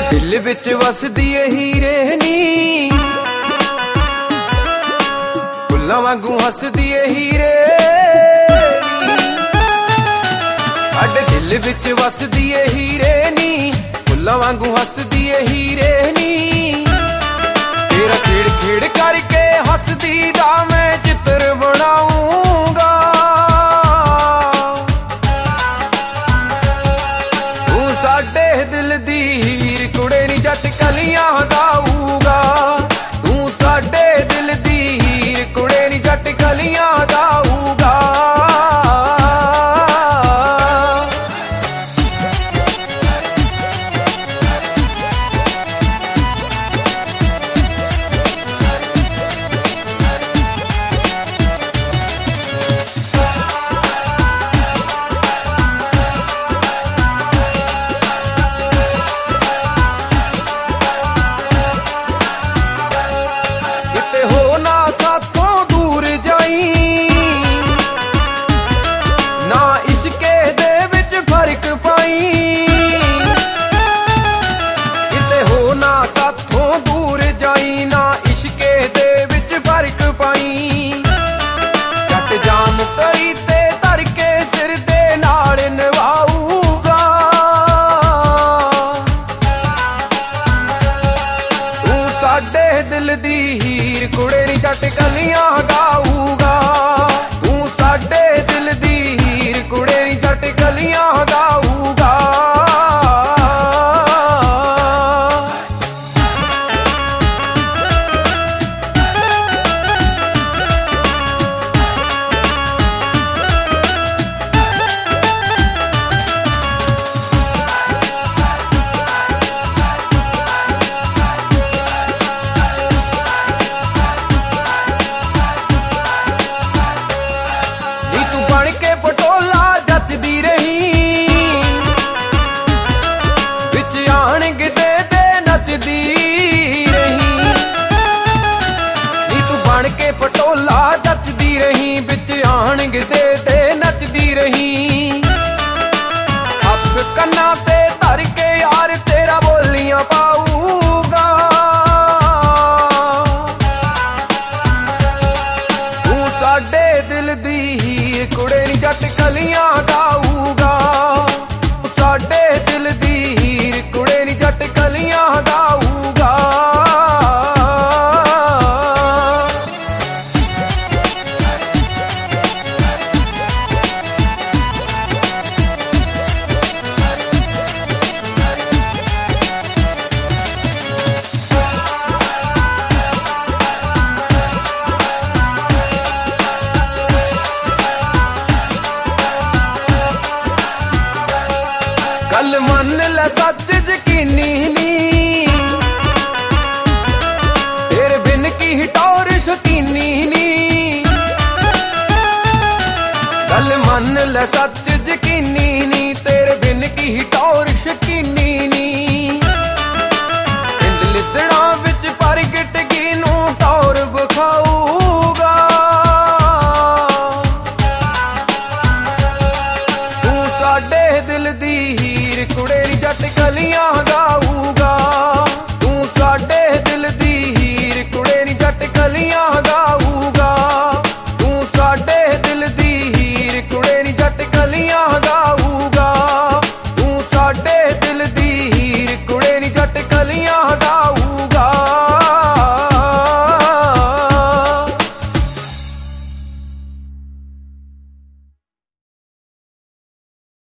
दिल विच वसदी ए हीरे नी, फुल्लां वांगू हसदी ए हीरे नी। साडे दिल विच वसदी ए हीरे नी, फुल्लां वांगू हसदी ए हीरे नी। तेरा खेड़ खेड़ करके हसदी दा मैं चित्र बनाऊंगा। तू साडे दिल दी हीर कुड़े नी जट कलियां दाऊगा। तू साडे दिल दी हीर कुड़े नी जट कलियां दाऊगा। दिल दी हीर कुड़े नी जट कलियां गाऊगा। तू साडे दिल दी हीर कुड़े नी जट कलियां गाऊगा। पटोला जचदी रही बिच आण गिदे ते नचदी रही। हथ कन्ना ते धर के यार तेरा बोलियां पाऊगा। तू साडे दिल दी हीर कुड़े नी जट कलियां गाऊगा। साडे दिल दी हीर कुड़े नी जट कलियां गाऊगा। गल मन ले सच यकीनी नी, तेरे बिन की टौर शकीनी नी। गल मन ले सच यकीनी नी, तेरे बिन की टौर शकीनी नी। पिंड लिदड़ा विच परगट गी नूं टौर बखाऊगा। तू साडे दिल दी कुड़े नी जट कलियां गाऊगा। तू साडे दिल दी हीर कुड़े नी जट कलियां गाऊगा। तू साडे दिल दी हीर कुड़े नी जट कलियां गाऊगा। तू साडे दिल दी हीर कुड़े नी जट कलियां